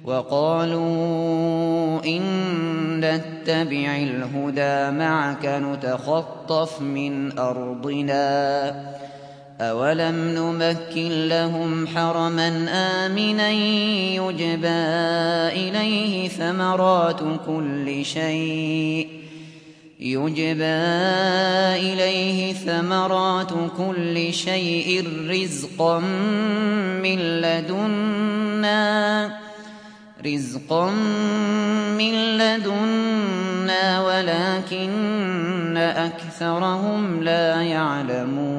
وقالوا إن نتبع الهدى معك نتخطف من أرضنا أولم نمكن لهم حرما آمنا يجبى إليه ثمرات كل شيء رزقا من لدنا ولكن أكثرهم لا يعلمون.